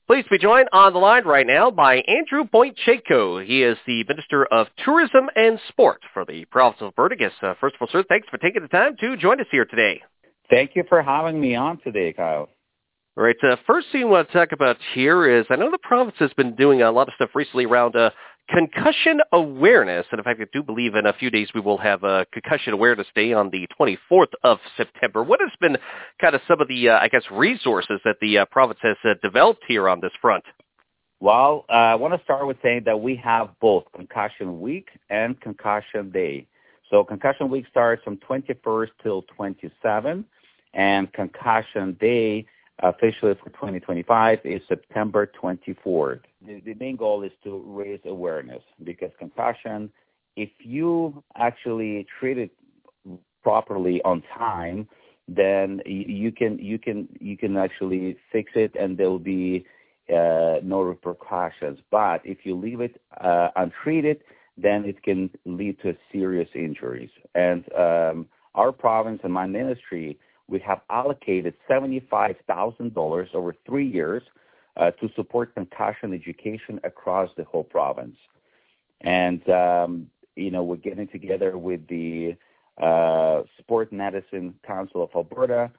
Pleased to be joined on the line right now by Andrew Boychenko. He is the Minister of Tourism and Sport for the province of Alberta. First of all, sir, thanks for taking the time to join us here today. Thank you for having me on today, Kyle. All right, first thing I want to talk about here is I know the province has been doing a lot of stuff recently around concussion awareness. And in fact, I do believe in a few days we will have a Concussion Awareness Day on the 24th of September. What has been kind of some of the, resources that the province has developed here on this front? Well, I want to start with saying that we have both Concussion Week and Concussion Day. So Concussion Week starts from 21st till 27th, and Concussion Day officially for 2025 is September 24th. The main goal is to raise awareness because concussion, if you actually treat it properly on time, then you can actually fix it and there will be no repercussions. But if you leave it untreated, then it can lead to serious injuries. And our province and my ministry, we have allocated $75,000 over 3 years to support concussion education across the whole province. And, we're getting together with the Sport Medicine Council of Alberta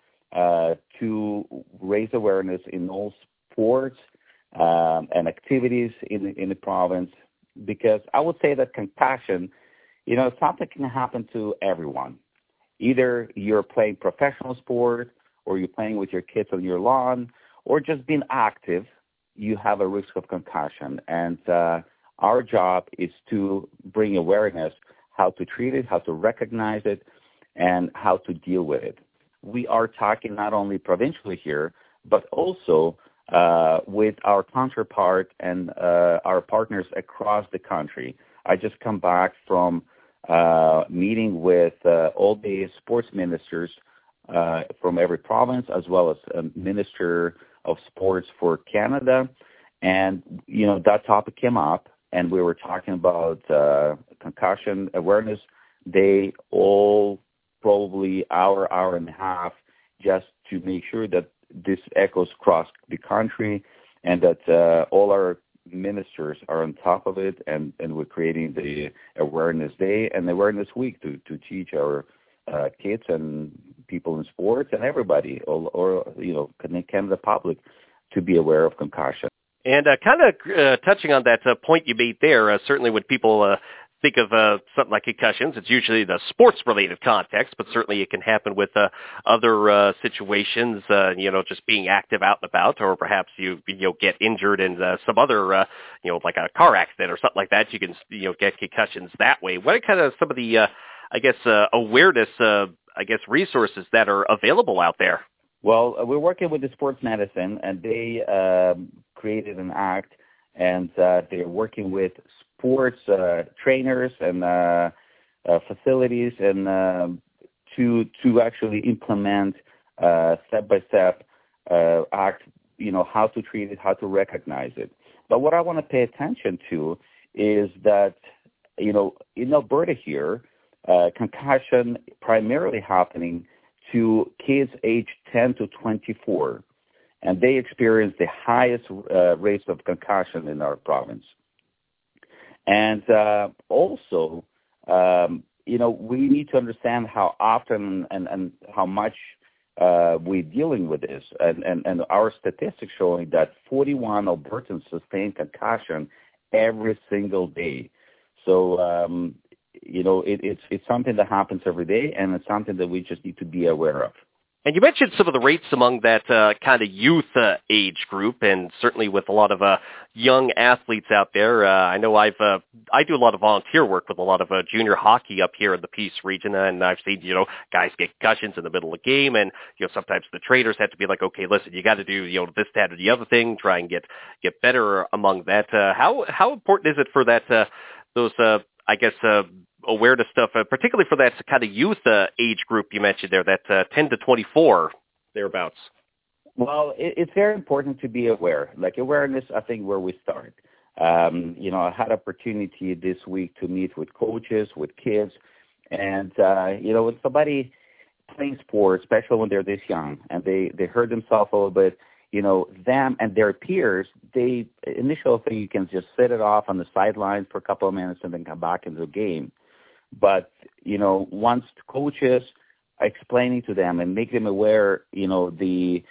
to raise awareness in all sports and activities in the province, because I would say that concussion, something can happen to everyone. Either you're playing professional sport or you're playing with your kids on your lawn or just being active, you have a risk of concussion. And our job is to bring awareness, how to treat it, how to recognize it, and how to deal with it. We are talking not only provincially here, but also with our counterpart and our partners across the country. I just come back from meeting with all the sports ministers from every province, as well as a Minister of Sports for Canada. And, that topic came up, and we were talking about Concussion Awareness Day, all probably hour and a half, just to make sure that this echoes across the country and that all our ministers are on top of it, and we're creating the Awareness Day and Awareness Week to teach our kids and people in sports and everybody, or Canada public, to be aware of concussion. And touching on that point you made there, certainly when people think of something like concussions, it's usually the sports-related context, but certainly it can happen with other situations, just being active out and about, or perhaps you get injured in some other, like a car accident or something like that. You can, get concussions that way. What are kind of some of the, awareness, resources that are available out there? Well, we're working with the Sports Medicine, and they created an act, and they're working with sports trainers and facilities, and to actually implement step-by-step act, how to treat it, how to recognize it. But what I want to pay attention to is that, in Alberta here, concussion primarily happening to kids aged 10 to 24, and they experience the highest rates of concussion in our province. And also, we need to understand how often and how much we're dealing with this. And our statistics showing that 41 Albertans sustain concussion every single day. So, it's something that happens every day, and it's something that we just need to be aware of. And you mentioned some of the rates among that kind of youth age group, and certainly with a lot of young athletes out there. I know I do a lot of volunteer work with a lot of junior hockey up here in the Peace region, and I've seen guys get concussions in the middle of the game, and sometimes the trainers have to be like, okay, listen, you got to do this, that, or the other thing, try and get better among that. How important is it for that those awareness stuff, particularly for that kind of youth age group you mentioned there, that 10 to 24, thereabouts? Well, it's very important to be aware. Like awareness, I think, where we start. I had opportunity this week to meet with coaches, with kids, and, when somebody playing sports, especially when they're this young, and they hurt themselves a little bit, them and their peers, initial thing, you can just sit it off on the sidelines for a couple of minutes and then come back into the game. But, once coaches are explaining to them and make them aware, untreated,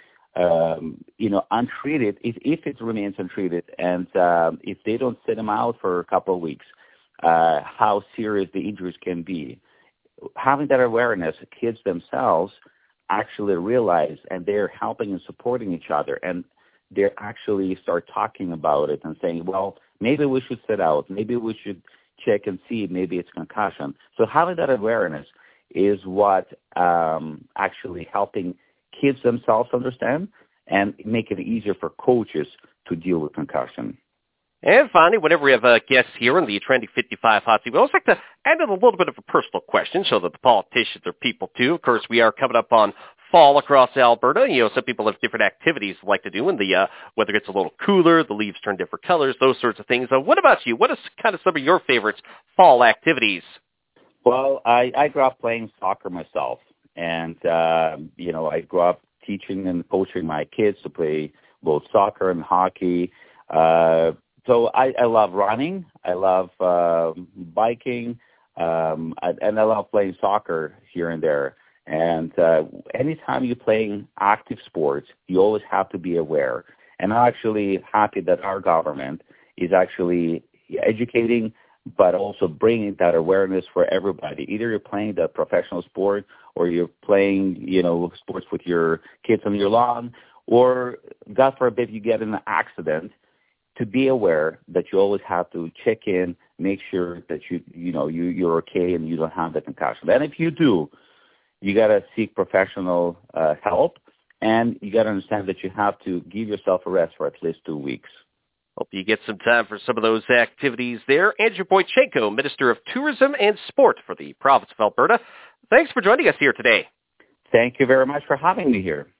if it remains untreated and if they don't sit them out for a couple of weeks, how serious the injuries can be. Having that awareness, kids themselves actually realize, and they're helping and supporting each other, and they actually start talking about it and saying, well, maybe we should sit out, maybe we should check and see, maybe it's concussion. So having that awareness is what actually helping kids themselves understand and make it easier for coaches to deal with concussion. And finally, whenever we have guests here in the Trending 55 Hot Seat, we always like to add in a little bit of a personal question so that the politicians are people too. Of course, we are coming up on fall across Alberta. Some people have different activities they like to do in the weather gets a little cooler, the leaves turn different colors, those sorts of things. What about you? What is kind of some of your favorites fall activities? Well, I grew up playing soccer myself, and I grew up teaching and coaching my kids to play both soccer and hockey. So I love running, I love biking, and I love playing soccer here and there. And anytime you're playing active sports, you always have to be aware. And I'm actually happy that our government is actually educating, but also bringing that awareness for everybody. Either you're playing the professional sport or you're playing, sports with your kids on your lawn, or God forbid you get in an accident, to be aware that you always have to check in, make sure that you're okay and you don't have the concussion. And if you do, you got to seek professional help, and you got to understand that you have to give yourself a rest for at least 2 weeks. Hope you get some time for some of those activities there. Andrew Boychenko, Minister of Tourism and Sport for the province of Alberta. Thanks for joining us here today. Thank you very much for having me here.